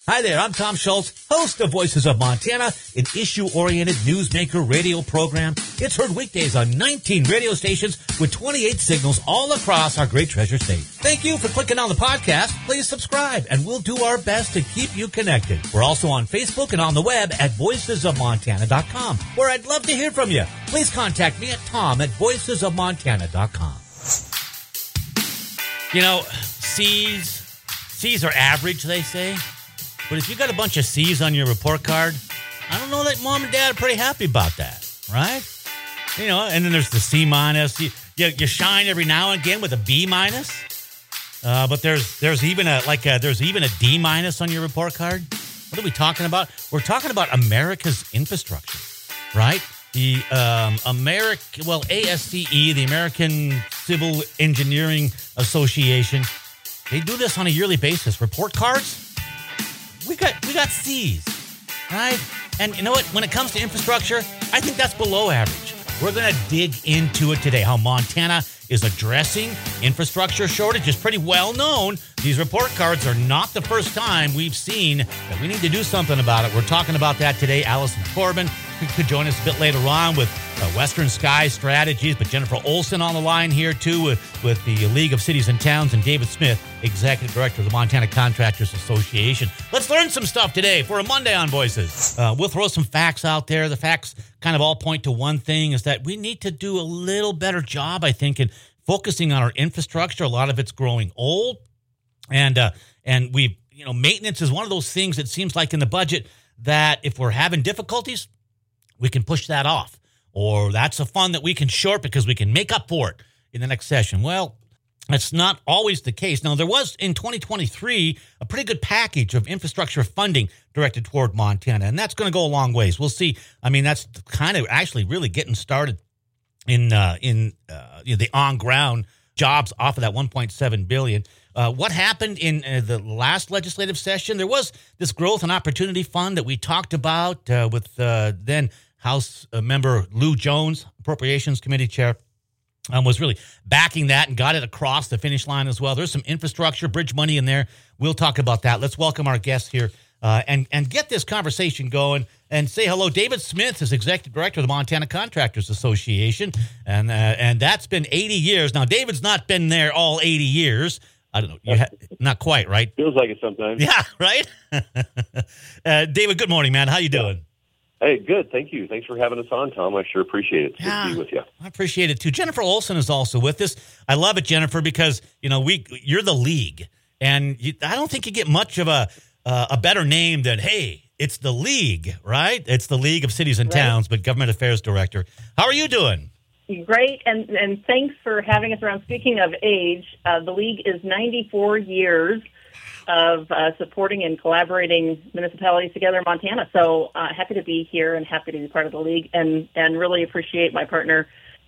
Hi there, I'm Tom Schultz, host of Voices of Montana, an issue-oriented newsmaker radio program. It's heard weekdays on 19 radio stations with 28 signals all across our great treasure state. Thank you for clicking on the podcast. Please subscribe, and we'll do our best to keep you connected. We're also on Facebook and on the web at voicesofmontana.com, where I'd love to hear from you. Please contact me at tom@voicesofmontana.com. You know, C's are average, they say. But if you got a bunch of C's on your report card, I don't know that mom and dad are pretty happy about that, right? You know, and then there's the C minus. You shine every now and again with a B minus. But there's even a D minus on your report card. What are we talking about? We're talking about America's infrastructure, right? The ASCE, the American Civil Engineering Association, they do this on a yearly basis. Report cards. We got C's, right? And you know what? When it comes to infrastructure, I think that's below average. We're going to dig into it today, how Montana is addressing infrastructure shortage. Is pretty well known. These report cards are not the first time we've seen that we need to do something about it. We're talking about that today. Allison Corbin could join us a bit later on with Western Sky Strategies, but Jennifer Olson on the line here too with the League of Cities and Towns, and David Smith, Executive Director of the Montana Contractors Association. Let's learn some stuff today for a Monday on Voices. We'll throw some facts out there. The facts kind of all point to one thing, is that we need to do a little better job, I think, in focusing on our infrastructure. A lot of it's growing old, and we, maintenance is one of those things that seems like in the budget that if we're having difficulties, we can push that off. Or that's a fund that we can short because we can make up for it in the next session. Well, that's not always the case. Now, there was in 2023 a pretty good package of infrastructure funding directed toward Montana, and that's going to go a long ways. We'll see. I mean, that's kind of actually really getting started in the on-ground jobs off of that $1.7 billion. What happened in the last legislative session? There was this Growth and Opportunity Fund that we talked about with then House member Lou Jones, Appropriations Committee Chair, was really backing that and got it across the finish line as well. There's some infrastructure, bridge money in there. We'll talk about that. Let's welcome our guests here and get this conversation going and say hello. David Smith is Executive Director of the Montana Contractors Association, and that's been 80 years. Now, David's not been there all 80 years. I don't know. Not quite, right? Feels like it sometimes. Yeah, right? David, good morning, man. How you doing? Hey, good. Thank you. Thanks for having us on, Tom. I sure appreciate it. It's good to be with you. I appreciate it, too. Jennifer Olson is also with us. I love it, Jennifer, because, you're the league. And I don't think you get much of a better name than, hey, it's the league, right? It's the League of Cities and Towns, but Government Affairs Director. How are you doing? Great, and thanks for having us around. Speaking of age, the league is 94 years of supporting and collaborating municipalities together in Montana. So happy to be here and happy to be part of the league, and really appreciate my partner,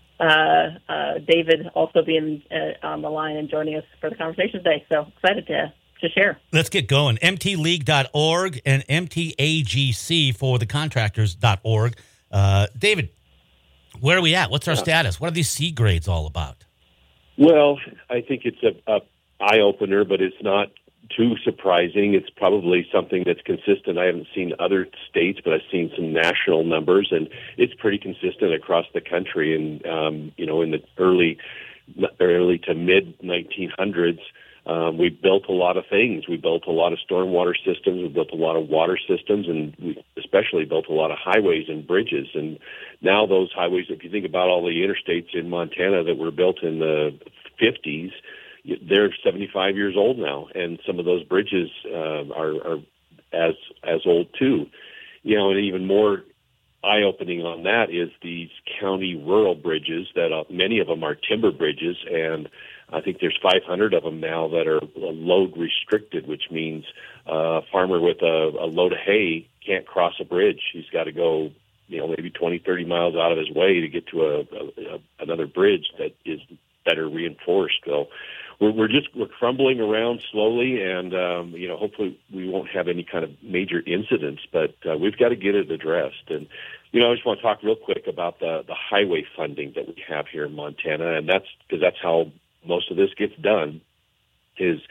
David, also being on the line and joining us for the conversation today. So excited to share. Let's get going. mtleague.org and mtagc for the contractors.org. David, where are we at? What's our status? What are these C grades all about? Well, I think it's a eye-opener, but it's not too surprising. It's probably something that's consistent. I haven't seen other states, but I've seen some national numbers, and it's pretty consistent across the country. And, in the early to mid-1900s, we built a lot of things. We built a lot of stormwater systems. We built a lot of water systems, and we especially built a lot of highways and bridges. And now those highways, if you think about all the interstates in Montana that were built in the 50s, they're 75 years old now, and some of those bridges are as old too. And even more eye-opening on that is these county rural bridges that many of them are timber bridges, and I think there's 500 of them now that are load restricted, which means a farmer with a load of hay can't cross a bridge. He's got to go, maybe 20, 30 miles out of his way to get to another bridge that is better reinforced. So we're crumbling around slowly, and hopefully we won't have any kind of major incidents, but we've got to get it addressed. And I just want to talk real quick about the highway funding that we have here in Montana, and that's because that's how most of this gets done. Is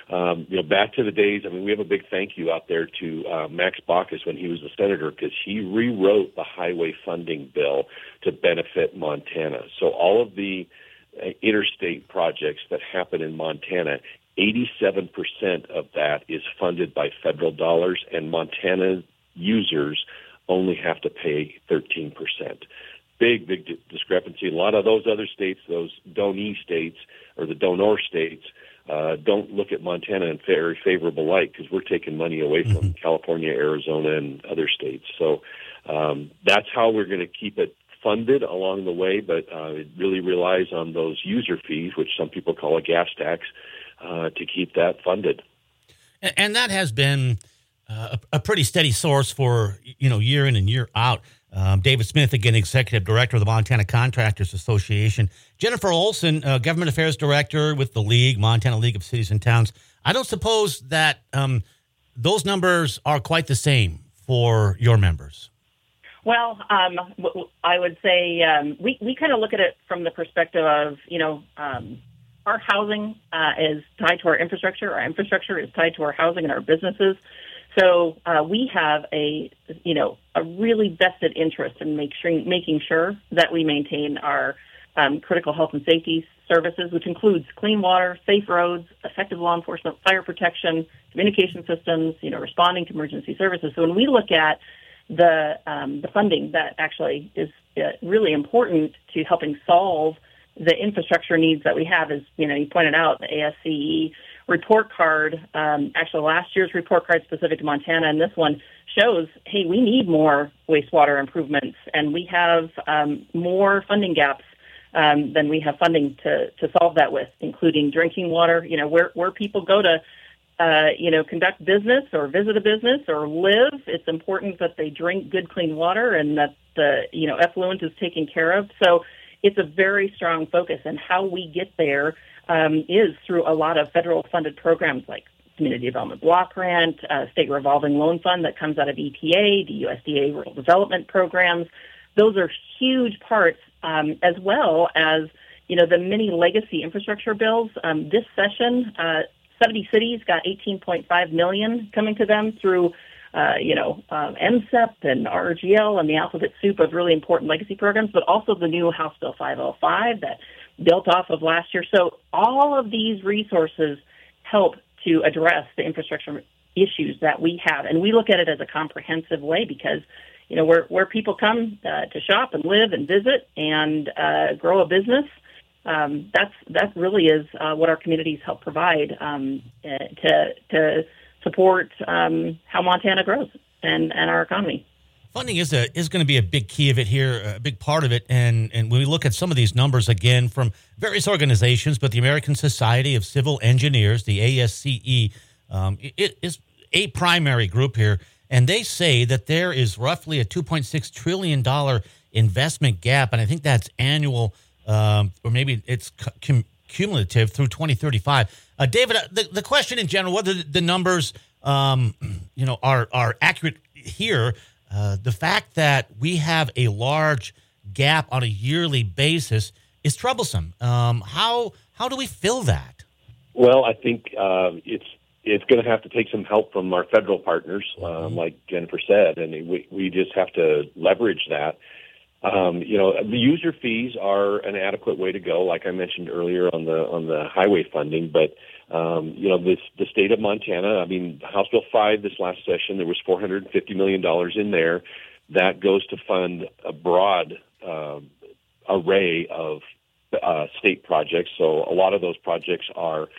back to the days, we have a big thank you out there to Max Baucus when he was a senator, because he rewrote the highway funding bill to benefit Montana. So all of the interstate projects that happen in Montana, 87% of that is funded by federal dollars, and Montana users only have to pay 13%. Big discrepancy. A lot of those other states, those donee states or the donor states, don't look at Montana in very favorable light, because we're taking money away from California, Arizona, and other states. So that's how we're going to keep it funded along the way, but it really relies on those user fees, which some people call a gas tax, to keep that funded. And that has been a pretty steady source for, year in and year out. David Smith, again, Executive Director of the Montana Contractors Association. Jennifer Olson, Government Affairs Director with the League, Montana League of Cities and Towns. I don't suppose that those numbers are quite the same for your members. Well, I would say we kind of look at it from the perspective of, our housing is tied to our infrastructure. Our infrastructure is tied to our housing and our businesses. So we have a really vested interest in making sure that we maintain our critical health and safety services, which includes clean water, safe roads, effective law enforcement, fire protection, communication systems, responding to emergency services. So when we look at the funding that actually is really important to helping solve the infrastructure needs that we have, is, you pointed out, the ASCE report card, actually last year's report card specific to Montana, and this one shows, hey, we need more wastewater improvements, and we have more funding gaps than we have funding to solve that with, including drinking water. Where people go to, conduct business or visit a business or live, it's important that they drink good, clean water and that the, effluent is taken care of. So it's a very strong focus, and how we get there is through a lot of federal funded programs like Community Development Block Grant, State Revolving Loan Fund that comes out of EPA, the USDA Rural Development Programs. Those are huge parts, as well as, the many legacy infrastructure bills. This session, 70 cities got $18.5 million coming to them through, MSEP and RGL and the alphabet soup of really important legacy programs, but also the new House Bill 505 that built off of last year. So all of these resources help to address the infrastructure issues that we have. And we look at it as a comprehensive way because, where people come to shop and live and visit and grow a business, that really is what our communities help provide to support how Montana grows and our economy. Funding is going to be a big key of it here, a big part of it. And when we look at some of these numbers, again, from various organizations, but the American Society of Civil Engineers, the ASCE, it is a primary group here. And they say that there is roughly a $2.6 trillion investment gap. And I think that's annual, or maybe it's cumulative through 2035. David, the question in general, whether the numbers, are accurate here, the fact that we have a large gap on a yearly basis is troublesome. How do we fill that? Well, I think it's going to have to take some help from our federal partners, like Jennifer said, and we just have to leverage that. The user fees are an adequate way to go, like I mentioned earlier on the highway funding. But the state of Montana, House Bill 5 this last session, there was $450 million in there. That goes to fund a broad array of state projects. So a lot of those projects are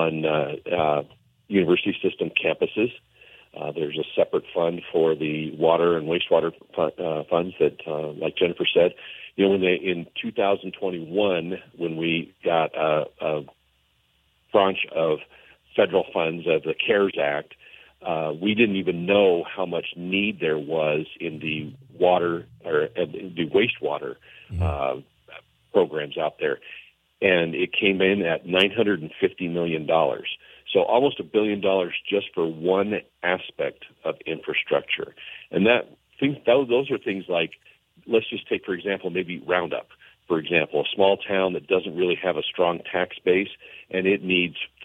on university system campuses. There's a separate fund for the water and wastewater funds that, like Jennifer said, in 2021, when we got a tranche of federal funds of the CARES Act, we didn't even know how much need there was in the water or the wastewater programs out there. And it came in at $950 million. So almost $1 billion just for one aspect of infrastructure. And those are things like, let's just take, for example, maybe Roundup. For example, a small town that doesn't really have a strong tax base, and it needs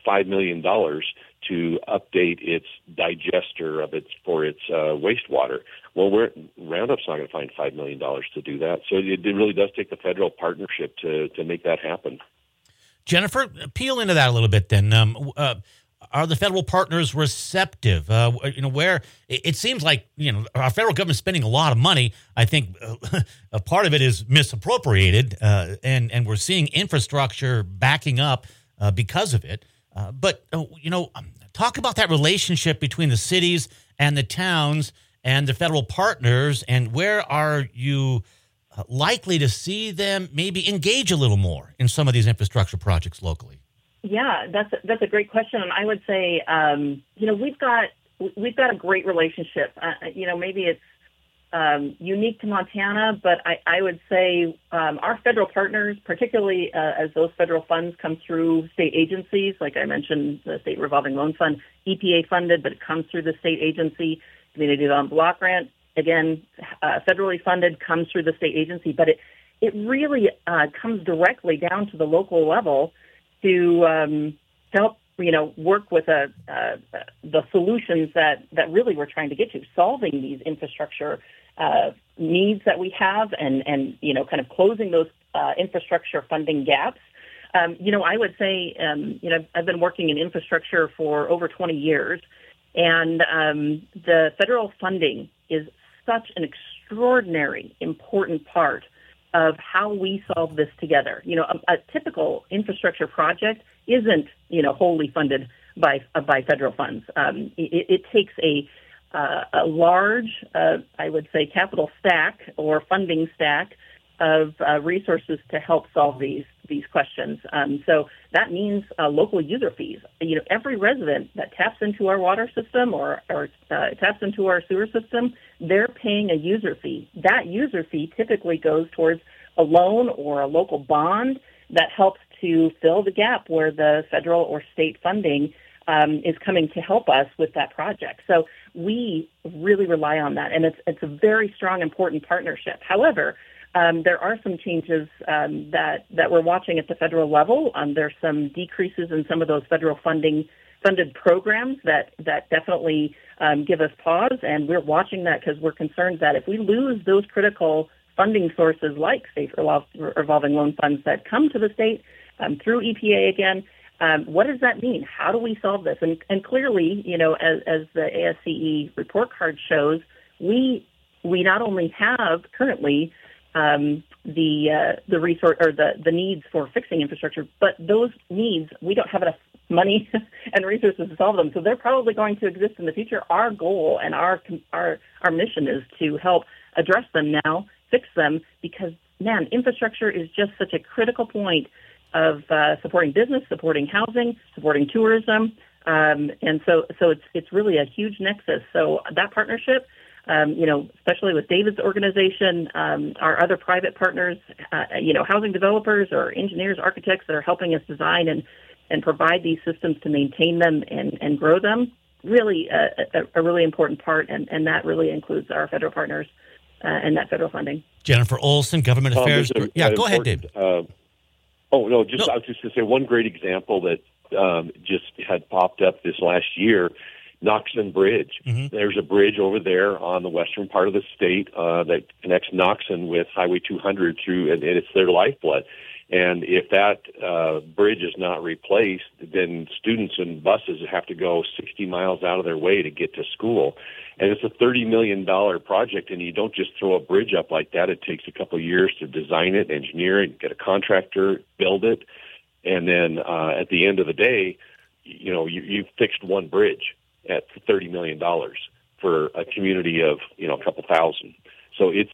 $5 million to update its digester for its wastewater. Well, Roundup's not going to find $5 million to do that. So it really does take the federal partnership to make that happen. Jennifer, peel into that a little bit then. Are the federal partners receptive? Where it seems like, our federal government's spending a lot of money. I think a part of it is misappropriated, and we're seeing infrastructure backing up because of it. But talk about that relationship between the cities and the towns and the federal partners, and where are you likely to see them maybe engage a little more in some of these infrastructure projects locally? Yeah, that's a great question, and I would say, we've got a great relationship. Maybe it's unique to Montana, but I would say our federal partners, particularly as those federal funds come through state agencies, like I mentioned, the State Revolving Loan Fund, EPA funded, but it comes through the state agency. Community Development Block Grant, again, federally funded, comes through the state agency, but it really comes directly down to the local level to help, work with the solutions that really we're trying to get to, solving these infrastructure needs that we have and kind of closing those infrastructure funding gaps. I would say, I've been working in infrastructure for over 20 years, and the federal funding is such an extraordinary, important part of how we solve this together. A typical infrastructure project isn't, wholly funded by federal funds. It takes a large, I would say, capital stack or funding stack of resources to help solve these questions. So that means local user fees. Every resident that taps into our water system or taps into our sewer system, they're paying a user fee. That user fee typically goes towards a loan or a local bond that helps to fill the gap where the federal or state funding is coming to help us with that project. So we really rely on that, and it's a very strong, important partnership. However, there are some changes that we're watching at the federal level. There's some decreases in some of those federal funded programs that definitely give us pause, and we're watching that because we're concerned that if we lose those critical funding sources like state revolving loan funds that come to the state through EPA again, what does that mean? How do we solve this? And clearly, as the ASCE report card shows, we not only have currently the resource or the needs for fixing infrastructure, but those needs, we don't have enough money and resources to solve them. So they're probably going to exist in the future. Our goal and our mission is to help address them now, fix them, because, man, infrastructure is just such a critical point of supporting business, supporting housing, supporting tourism. And so it's really a huge nexus. So that partnership, especially with David's organization, our other private partners, housing developers or engineers, architects that are helping us design and provide these systems to maintain them and grow them, really a really important part. And that really includes our federal partners and that federal funding. Jennifer Olson, Government Affairs. Go ahead, David. I was just going to say one great example that just had popped up this last year, Noxon Bridge. Mm-hmm. There's a bridge over there on the western part of the state that connects Noxon with Highway 200 through, and it's their lifeblood. And if that bridge is not replaced, then students and buses have to go 60 miles out of their way to get to school. And it's a $30 million project, and you don't just throw a bridge up like that. It takes a couple of years to design it, engineer it, get a contractor, build it. And then at the end of the day, you've fixed one bridge at $30 million for a community of, a couple thousand. So it's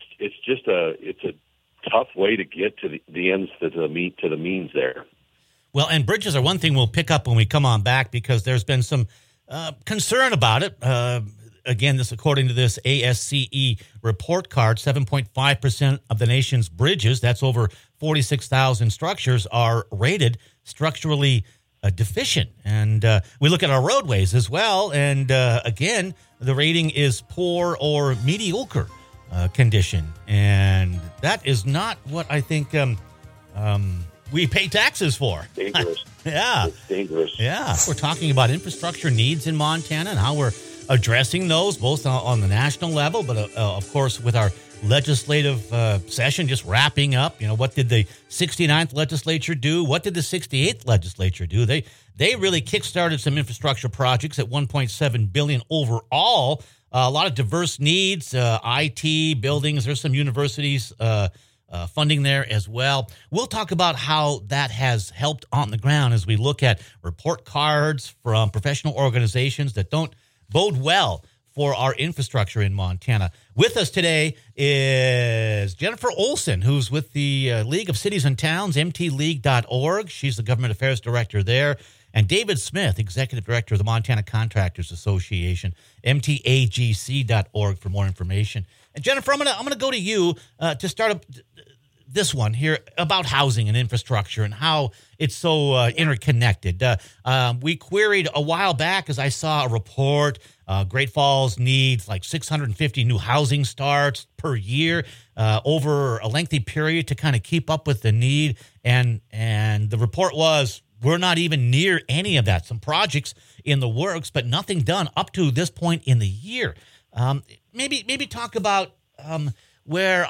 a tough way to get to the ends to the means there. Well, and bridges are one thing we'll pick up when we come on back, because there's been some concern about it. Again, this according to this ASCE report card, 7.5% of the nation's bridges, that's over 46,000 structures, are rated structurally deficient. And we look at our roadways as well, and again, the rating is poor or mediocre condition. And that is not what I think we pay taxes for. Dangerous. Yeah. It's dangerous. Yeah. We're talking about infrastructure needs in Montana and how we're addressing those, both on the national level, but of course with our legislative session just wrapping up. What did the 69th legislature do? What did the 68th legislature do? They really kickstarted some infrastructure projects at $1.7 billion overall. A lot of diverse needs, IT, buildings. There's some universities funding there as well. We'll talk about how that has helped on the ground as we look at report cards from professional organizations that don't bode well for our infrastructure in Montana. With us today is Jennifer Olson, who's with the League of Cities and Towns, mtleague.org. She's the government affairs director there. And David Smith, executive director of the Montana Contractors Association, mtagc.org for more information. And Jennifer, I'm gonna go to you to start up this one here about housing and infrastructure and how it's so interconnected. We queried a while back as I saw a report. Great Falls needs like 650 new housing starts per year over a lengthy period to kind of keep up with the need. And the report was, we're not even near any of that. Some projects in the works, but nothing done up to this point in the year. Maybe talk about where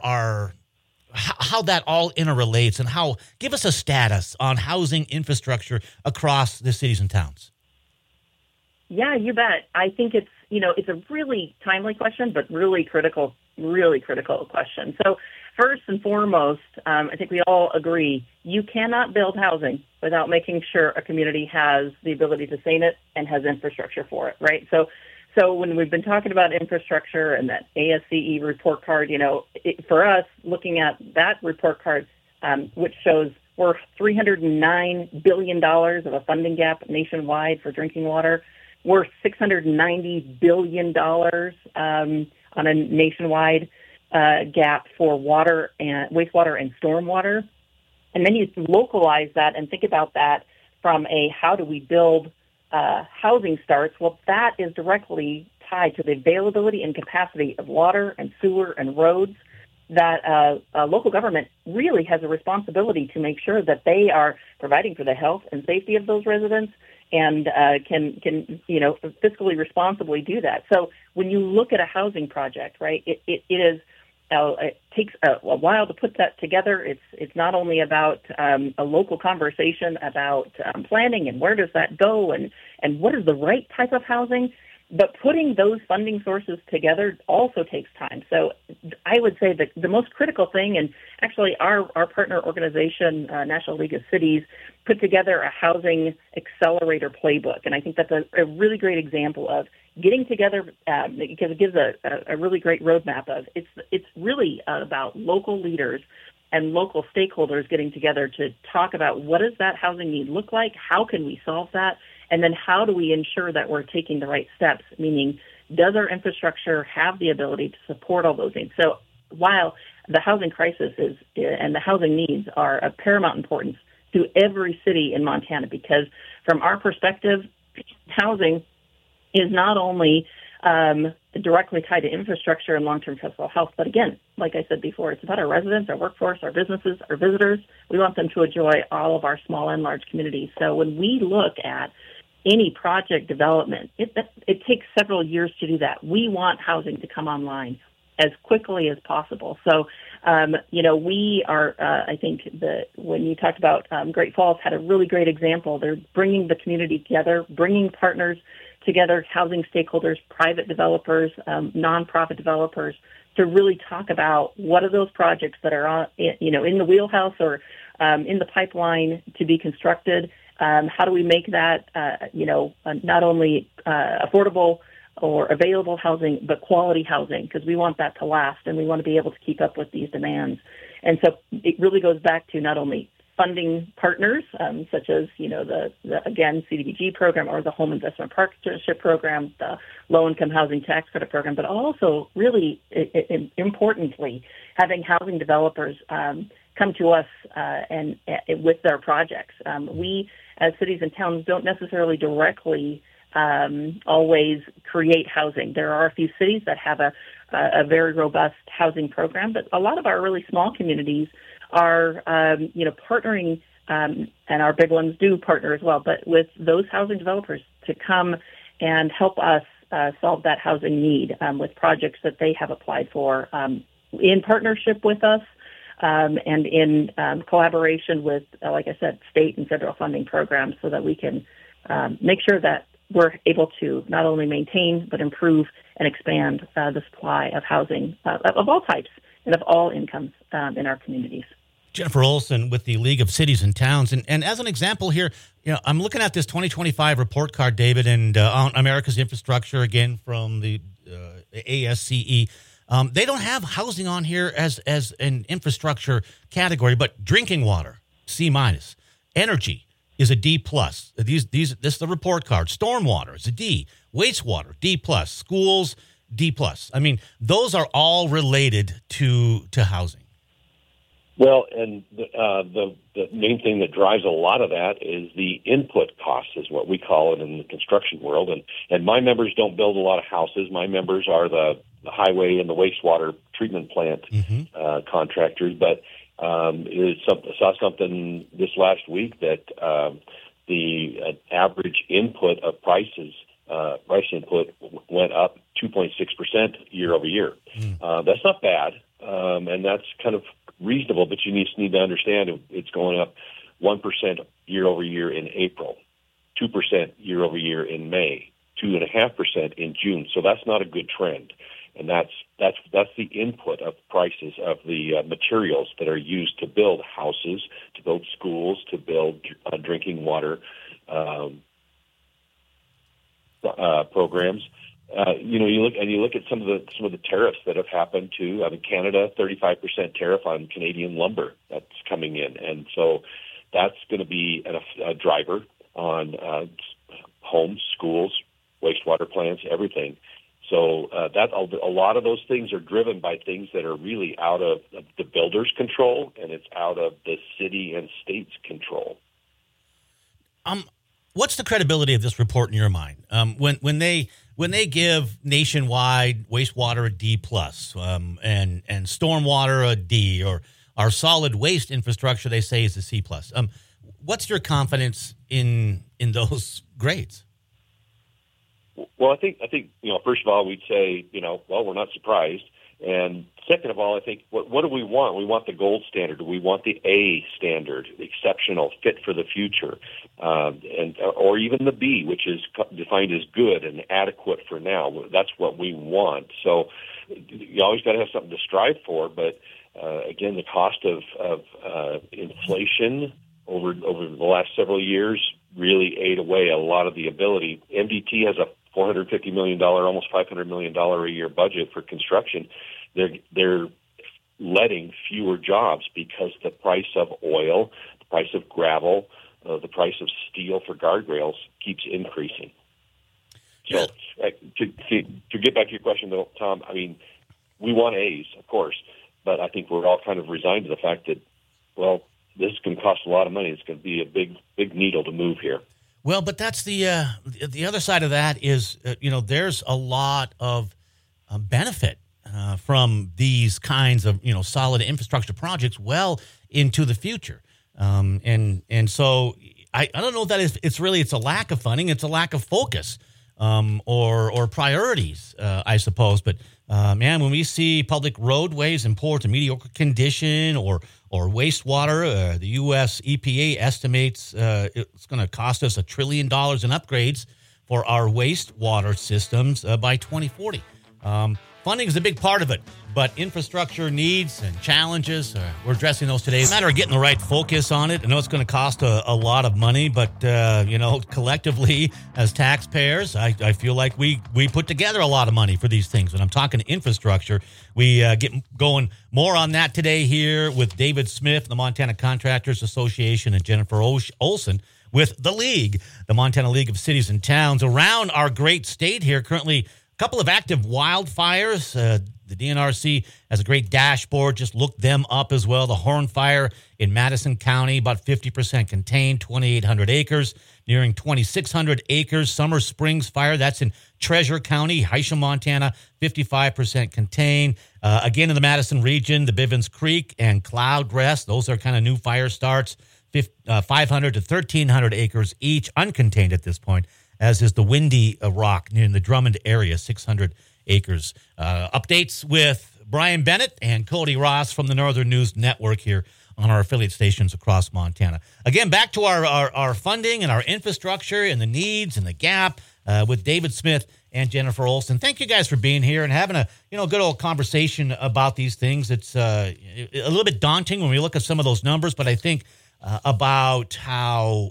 how that all interrelates and give us a status on housing infrastructure across the cities and towns. Yeah, you bet. I think it's a really timely question, but really critical question. So first and foremost, I think we all agree you cannot build housing without making sure a community has the ability to sustain it and has infrastructure for it, right? So when we've been talking about infrastructure and that ASCE report card, for us, looking at that report card, which shows we're $309 billion of a funding gap nationwide for drinking water. We're $690 billion on a nationwide gap for water and wastewater and stormwater. And then you localize that and think about that from how do we build housing starts. Well, that is directly tied to the availability and capacity of water and sewer and roads that local government really has a responsibility to make sure that they are providing for the health and safety of those residents and can fiscally responsibly do that. So when you look at a housing project, right, it takes a while to put that together. It's not only about a local conversation about planning and where does that go and what is the right type of housing, but putting those funding sources together also takes time. So I would say that the most critical thing, and actually our partner organization, National League of Cities, put together a housing accelerator playbook. And I think that's a really great example of getting together because it gives a really great roadmap of it's really about local leaders and local stakeholders getting together to talk about what does that housing need look like, how can we solve that, and then how do we ensure that we're taking the right steps, meaning does our infrastructure have the ability to support all those needs? So while the housing crisis and the housing needs are of paramount importance to every city in Montana, because from our perspective, housing is not only directly tied to infrastructure and long-term physical health, but again, like I said before, it's about our residents, our workforce, our businesses, our visitors. We want them to enjoy all of our small and large communities. So when we look at any project development, it takes several years to do that. We want housing to come online as quickly as possible. So, we are, I think when you talked about Great Falls had a really great example. They're bringing the community together, bringing partners together, housing stakeholders, private developers, nonprofit developers, to really talk about what are those projects that are in the wheelhouse or in the pipeline to be constructed. How do we make that, not only affordable or available housing, but quality housing, because we want that to last and we want to be able to keep up with these demands. And so it really goes back to not only funding partners, such as, the CDBG program or the Home Investment Partnership Program, the Low-Income Housing Tax Credit Program, but also really importantly, having housing developers come to us and with their projects. We, as cities and towns, don't necessarily directly always create housing. There are a few cities that have a very robust housing program, but a lot of our really small communities are, partnering, and our big ones do partner as well, but with those housing developers to come and help us solve that housing need with projects that they have applied for in partnership with us and in collaboration with, like I said, state and federal funding programs so that we can make sure that we're able to not only maintain but improve and expand the supply of housing of all types and of all incomes in our communities. Jennifer Olson with the League of Cities and Towns. And as an example here, I'm looking at this 2025 report card, David, and on America's infrastructure, again, from the ASCE. They don't have housing on here as an infrastructure category, but drinking water, C-. Energy is a D+. This is the report card. Stormwater is a D. Wastewater, D+. Schools, D+. I mean, those are all related to housing. Well, and the main thing that drives a lot of that is the input cost, is what we call it in the construction world. And my members don't build a lot of houses. My members are the highway and the wastewater treatment plant contractors. But saw something this last week that the average input of price input went up 2.6% year over year. That's not bad, and that's kind of reasonable, but you just need to understand it's going up 1% year over year in April, 2% year over year in May, 2.5% in June. So that's not a good trend, and that's the input of prices of the materials that are used to build houses, to build schools, to build drinking water programs. You look at some of the tariffs that have happened too. I mean, Canada, 35% tariff on Canadian lumber that's coming in, and so that's going to be a driver on homes, schools, wastewater plants, everything. So that a lot of those things are driven by things that are really out of the builder's control, and it's out of the city and state's control. What's the credibility of this report in your mind? When they give nationwide wastewater a D+, and stormwater a D, or our solid waste infrastructure they say is a C+. What's your confidence in those grades? Well, I think first of all we'd say we're not surprised, and second of all I think what do we want? We want the gold standard. We want the A standard, exceptional, fit for the future, or even the B, which is defined as good and adequate for now. That's what we want. So you always got to have something to strive for, but again, the cost of inflation over the last several years really ate away a lot of the ability. MDT has a $450 million, almost $500 million a year budget for construction. They're letting fewer jobs because the price of oil, the price of gravel, the price of steel for guardrails keeps increasing. So to get back to your question, though, Tom, I mean, we want A's, of course, but I think we're all kind of resigned to the fact that, this is going to cost a lot of money. It's going to be a big needle to move here. Well, but that's the other side of that is, there's a lot of benefit from these kinds of, solid infrastructure projects well into the future. And so I don't know that it's a lack of funding. It's a lack of focus or priorities, I suppose. But, when we see public roadways in poor to mediocre condition or wastewater, the U.S. EPA estimates it's going to cost us $1 trillion in upgrades for our wastewater systems by 2040. Funding is a big part of it, but infrastructure needs and challenges, we're addressing those today. It's a matter of getting the right focus on it. I know it's going to cost a lot of money, but, collectively as taxpayers, I feel like we put together a lot of money for these things. When I'm talking infrastructure, we get going more on that today here with David Smith, the Montana Contractors Association, and Jennifer Olson with the League, the Montana League of Cities and Towns around our great state here. Currently, couple of active wildfires The DNRC has a great dashboard. Just look them up as well. The Horn Fire in Madison County, about 50% contained, 2,800 acres, nearing 2,600 acres. Summer Springs Fire, that's in Treasure County, Hysham, Montana, 55% contained. Again, in the Madison region, the Bivens Creek and Cloudrest, those are kind of new fire starts, 500 to 1,300 acres each, uncontained at this point, as is the Windy Rock near the Drummond area, 600 acres. Updates with Brian Bennett and Cody Ross from the Northern News Network here on our affiliate stations across Montana. Again, back to our funding and our infrastructure and the needs and the gap with David Smith and Jennifer Olson. Thank you guys for being here and having a good old conversation about these things. It's a little bit daunting when we look at some of those numbers, but I think about how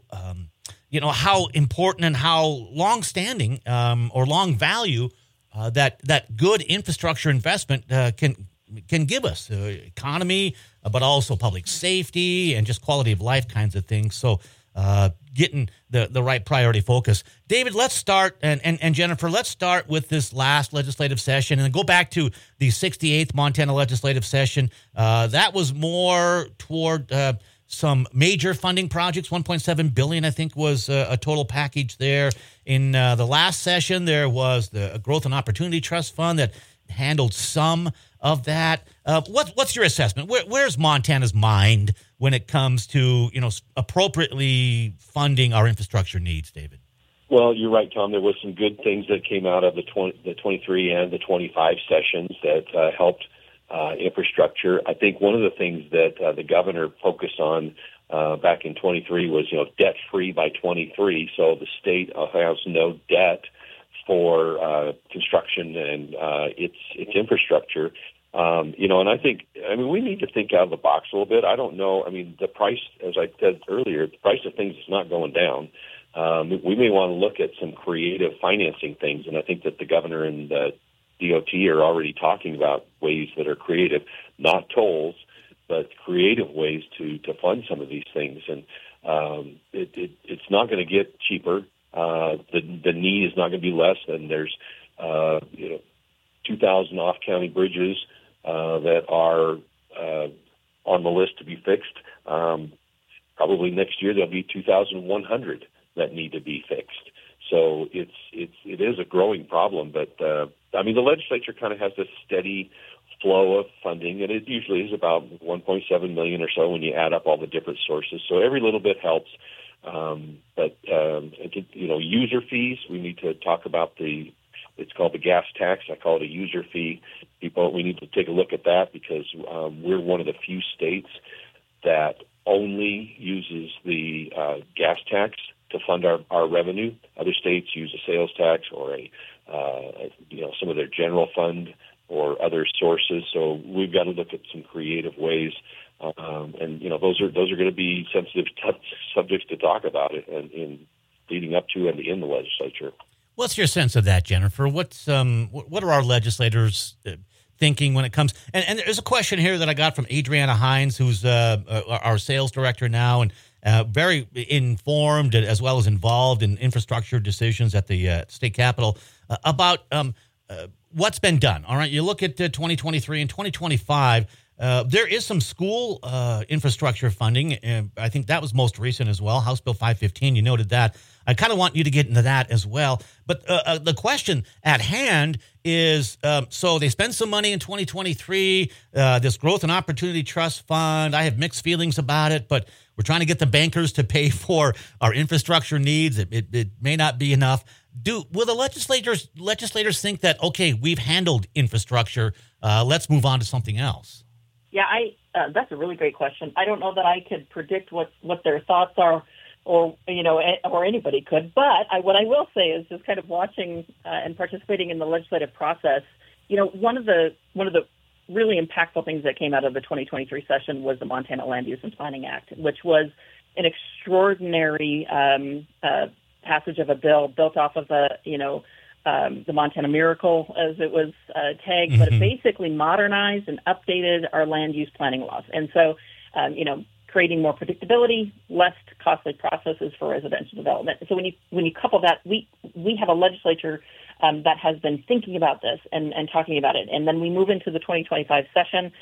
how important and how long-standing or long value that good infrastructure investment can give us, economy, but also public safety and just quality of life kinds of things. So getting the right priority focus. David, let's start, and Jennifer, let's start with this last legislative session and then go back to the 68th Montana legislative session. That was more toward some major funding projects. $1.7 billion, I think, was a total package there. In the last session, there was the Growth and Opportunity Trust Fund that handled some of that. What's your assessment? Where's Montana's mind when it comes to appropriately funding our infrastructure needs, David? Well, you're right, Tom. There was some good things that came out of the 23 and the 25 sessions that helped infrastructure. I think one of the things that the governor focused on back in 23 was, debt-free by 23. So the state has no debt for construction and its infrastructure. And I think, we need to think out of the box a little bit. I don't know. The price, as I said earlier, the price of things is not going down. We may want to look at some creative financing things, and I think that the governor and the DOT are already talking about ways that are creative, not tolls, but creative ways to fund some of these things. And it's not going to get cheaper. The need is not going to be less. And there's 2,000 off-county bridges that are on the list to be fixed. Probably next year there'll be 2,100 that need to be fixed. So it is a growing problem, but the legislature kind of has this steady flow of funding, and it usually is about $1.7 million or so when you add up all the different sources. So every little bit helps. But I think, user fees, we need to talk about it's called the gas tax. I call it a user fee. We need to take a look at that because we're one of the few states that only uses the gas tax to fund our revenue. Other states use a sales tax or some of their general fund or other sources. So we've got to look at some creative ways, and those are going to be sensitive subjects to talk about it and in leading up to and in the legislature. What's your sense of that, Jennifer? What are our legislators thinking when it comes? And there's a question here that I got from Adriana Hines, who's our sales director now, and very informed as well as involved in infrastructure decisions at the state capitol about what's been done. All right, you look at 2023 and 2025. There is some school infrastructure funding. I think that was most recent as well. House Bill 515, you noted that. I kind of want you to get into that as well. But the question at hand is, so they spend some money in 2023, this Growth and Opportunity Trust Fund. I have mixed feelings about it, but we're trying to get the bankers to pay for our infrastructure needs. It may not be enough. Will the legislators think that, okay, we've handled infrastructure, let's move on to something else? Yeah, that's a really great question. I don't know that I could predict what their thoughts are, or anybody could. But what I will say is, just kind of watching and participating in the legislative process. One of the really impactful things that came out of the 2023 session was the Montana Land Use and Planning Act, which was an extraordinary passage of a bill built off of the Montana Miracle, as it was tagged, but it basically modernized and updated our land use planning laws. And so, creating more predictability, less costly processes for residential development. So when you couple that, we have a legislature that has been thinking about this and talking about it. And then we move into the 2025 session,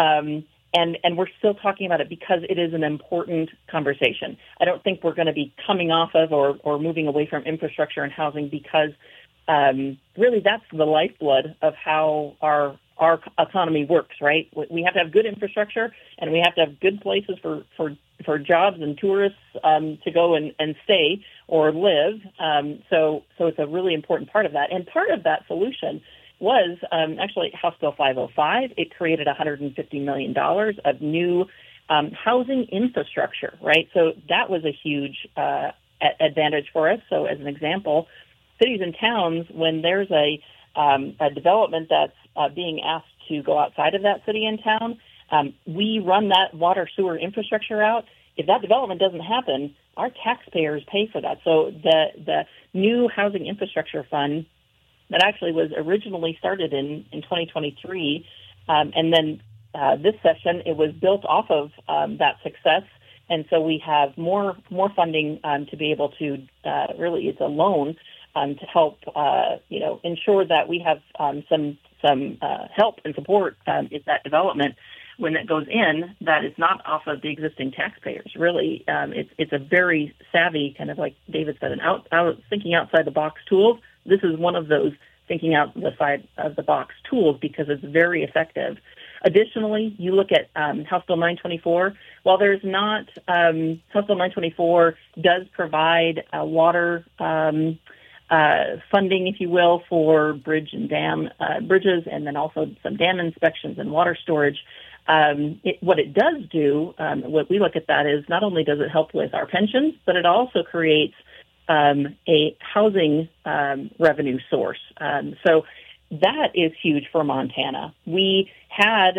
and we're still talking about it because it is an important conversation. I don't think we're going to be coming off of or moving away from infrastructure and housing because really that's the lifeblood of how our economy works, right? We have to have good infrastructure, and we have to have good places for jobs and tourists to go and stay or live. So it's a really important part of that. And part of that solution was actually House Bill 505. It created $150 million of new housing infrastructure, right? So that was a huge advantage for us. So as an example, cities and towns, when there's a development that's being asked to go outside of that city and town, we run that water sewer infrastructure out. If that development doesn't happen, our taxpayers pay for that. So the new housing infrastructure fund that actually was originally started in 2023, and then this session it was built off of that success. And so we have more funding to be able to really, it's a loan to help ensure that we have some help and support if that development, when it goes in, that is not off of the existing taxpayers. Really, it's a very savvy kind of, like David said, thinking outside the box tools. This is one of those thinking outside of the box tools because it's very effective. Additionally, you look at House Bill 924. While there's not, House Bill 924 does provide water funding, if you will, for bridge and dam bridges, and then also some dam inspections and water storage. What it does do, what we look at that is not only does it help with our pensions, but it also creates a housing revenue source. So that is huge for Montana. We had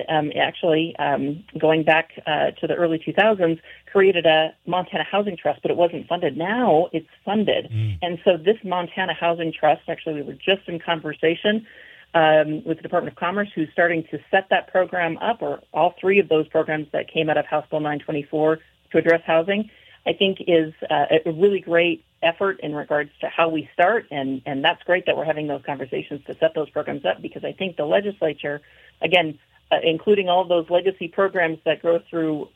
going back to the early 2000s, created a Montana Housing Trust, but it wasn't funded. Now it's funded. And so this Montana Housing Trust, actually we were just in conversation with the Department of Commerce, who's starting to set that program up, or all three of those programs that came out of House Bill 924 to address housing, I think is a really great effort in regards to how we start. And that's great that we're having those conversations to set those programs up, because I think the legislature, again, including all of those legacy programs that go through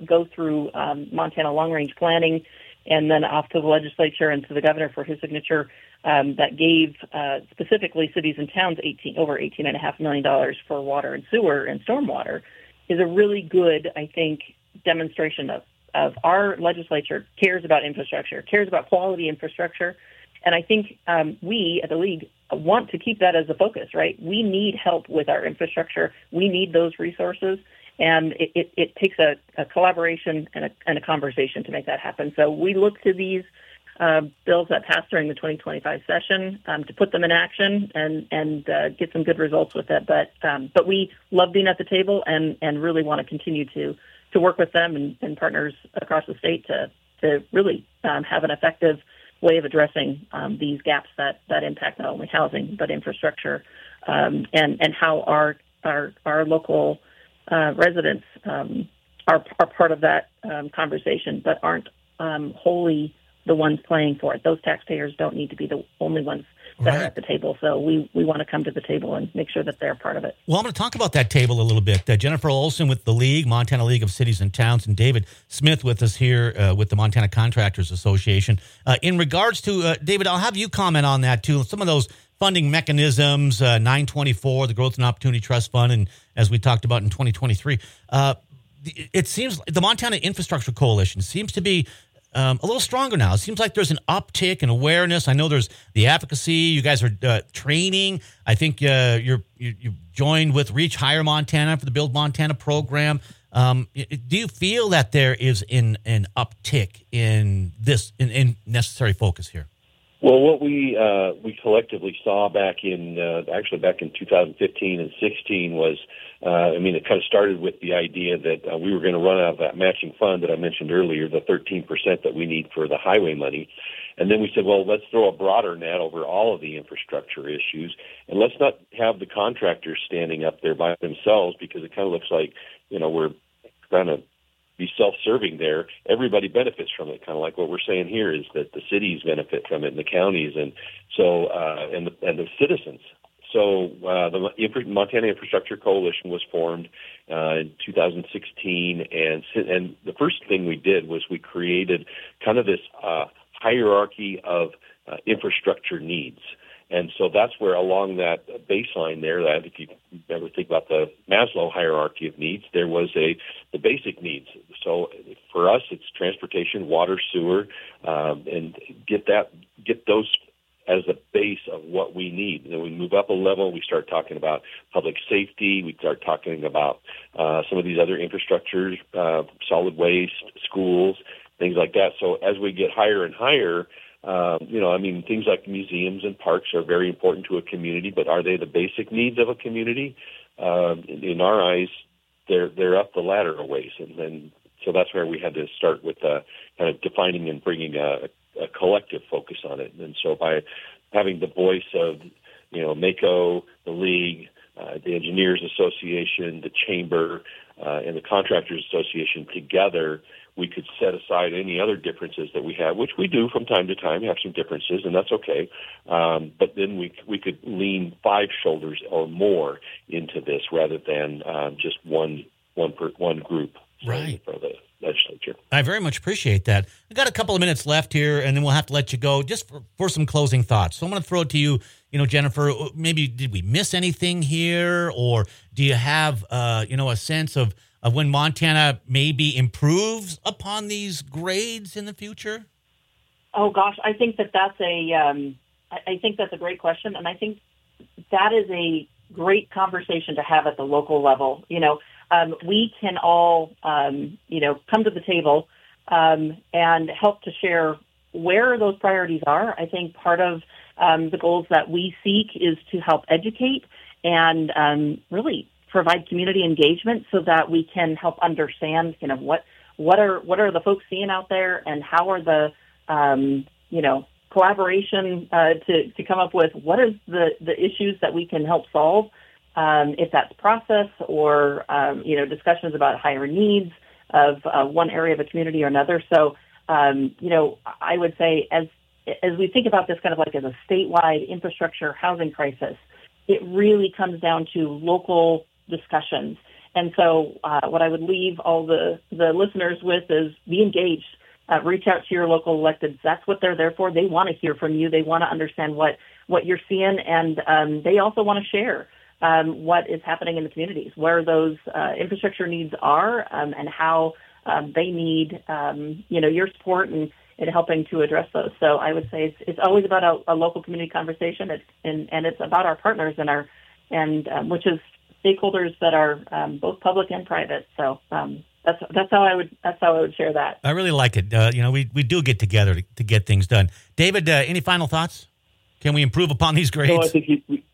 Montana long-range planning, and then off to the legislature and to the governor for his signature, that gave specifically cities and towns over $18.5 million for water and sewer and stormwater, is a really good, I think, demonstration of our legislature cares about infrastructure, cares about quality infrastructure. And I think we at the League want to keep that as a focus, right? We need help with our infrastructure. We need those resources. And it takes a collaboration and a conversation to make that happen. So we look to these bills that passed during the 2025 session to put them in action and get some good results with it. But we love being at the table and really want to continue to work with them and partners across the state to really have an effective way of addressing these gaps that impact not only housing but infrastructure, and how our local residents are part of that conversation, but aren't wholly the ones paying for it. Those taxpayers don't need to be the only ones that are at the table. So we want to come to the table and make sure that they're part of it. Well, I'm going to talk about that table a little bit. Jennifer Olson with the League, Montana League of Cities and Towns, and David Smith with us here with the Montana Contractors Association. In regards to, David, I'll have you comment on that too. Some of those funding mechanisms, 924, the Growth and Opportunity Trust Fund, and as we talked about in 2023, it seems the Montana Infrastructure Coalition seems to be a little stronger now. It seems like there's an uptick in awareness. I know there's the advocacy. You guys are training. I think you joined with Reach Higher Montana for the Build Montana program. Do you feel that there is an uptick in this in necessary focus here? Well, what we collectively saw back in 2015 and 16 was, it kind of started with the idea that we were going to run out of that matching fund that I mentioned earlier, the 13% that we need for the highway money. And then we said, well, let's throw a broader net over all of the infrastructure issues, and let's not have the contractors standing up there by themselves, because it kind of looks like, we're kind of be self-serving there, everybody benefits from it. Kind of like what we're saying here is that the cities benefit from it, and the counties, and so and the citizens. So the Montana Infrastructure Coalition was formed in 2016, and the first thing we did was we created kind of this hierarchy of infrastructure needs. And so that's where along that baseline there, that if you ever think about the Maslow hierarchy of needs, there was the basic needs. So for us, it's transportation, water, sewer, and get those as the base of what we need. And then we move up a level, we start talking about public safety, we start talking about some of these other infrastructures, solid waste, schools, things like that. So as we get higher and higher, things like museums and parks are very important to a community, but are they the basic needs of a community? In our eyes, they're up the ladder a ways. And so that's where we had to start with kind of defining and bringing a collective focus on it. And so by having the voice of, MACO, the League, the Engineers Association, the Chamber, and the Contractors Association together, we could set aside any other differences that we have, which we do from time to time, have some differences, and that's okay. But then we could lean 5 shoulders or more into this rather than just one group right. for the legislature. I very much appreciate that. We've got a couple of minutes left here, and then we'll have to let you go just for some closing thoughts. So I'm going to throw it to you, Jennifer. Maybe did we miss anything here, or do you have, a sense of when Montana maybe improves upon these grades in the future? Oh gosh, I think that's a great question, and I think that is a great conversation to have at the local level. We can all, come to the table and help to share where those priorities are. I think part of the goals that we seek is to help educate and really provide community engagement so that we can help understand, what are the folks seeing out there, and how are the, collaboration to come up with what is the issues that we can help solve. If that's process or, discussions about higher needs of one area of a community or another. So, I would say as we think about this kind of like as a statewide infrastructure housing crisis, it really comes down to local discussions. And so what I would leave all the listeners with is be engaged. Reach out to your local electeds. That's what they're there for. They want to hear from you. They want to understand what you're seeing, and they also want to share what is happening in the communities, where those infrastructure needs are, and how they need, your support and helping to address those. So I would say it's always about a local community conversation, and it's about our partners which is stakeholders that are both public and private. So that's how I would share that. I really like it. We do get together to get things done. David, any final thoughts? Can we improve upon these grades? No, I think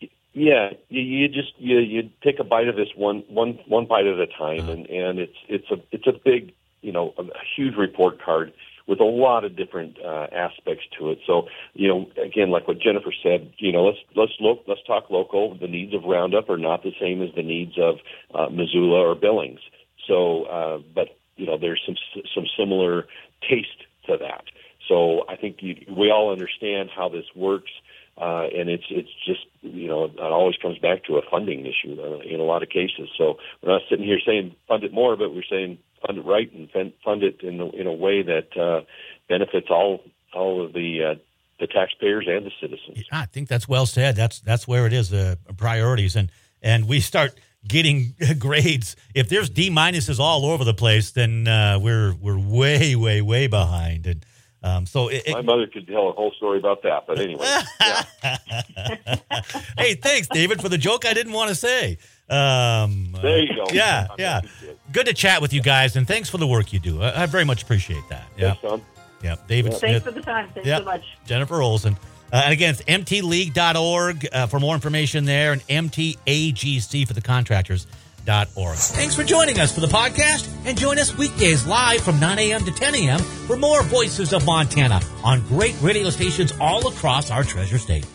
you take a bite of this one bite at a time, and it's a big, a huge report card with a lot of different aspects to it. So, again, like what Jennifer said, let's talk local. The needs of Roundup are not the same as the needs of Missoula or Billings. So, but there's some similar taste to that. So I think we all understand how this works. And it's just, it always comes back to a funding issue in a lot of cases. So we're not sitting here saying fund it more, but we're saying fund it right and fund it in a way that benefits all of the taxpayers and the citizens. I think that's well said. That's where it is, priorities. And we start getting grades. If there's D-minuses all over the place, then we're way, way, way behind. And my mother could tell a whole story about that, but anyway. Yeah. Hey, thanks, David, for the joke I didn't want to say. There you go. Yeah. Good to chat with you guys, and thanks for the work you do. I very much appreciate that. Yeah. Thanks, Tom. Yeah, David Smith. Thanks for the time. Thanks so much. Jennifer Olson. And again, it's mtleague.org for more information there, and mtagc for the contractors.org. Thanks for joining us for the podcast, and join us weekdays live from 9 a.m. to 10 a.m. for more Voices of Montana on great radio stations all across our treasure state.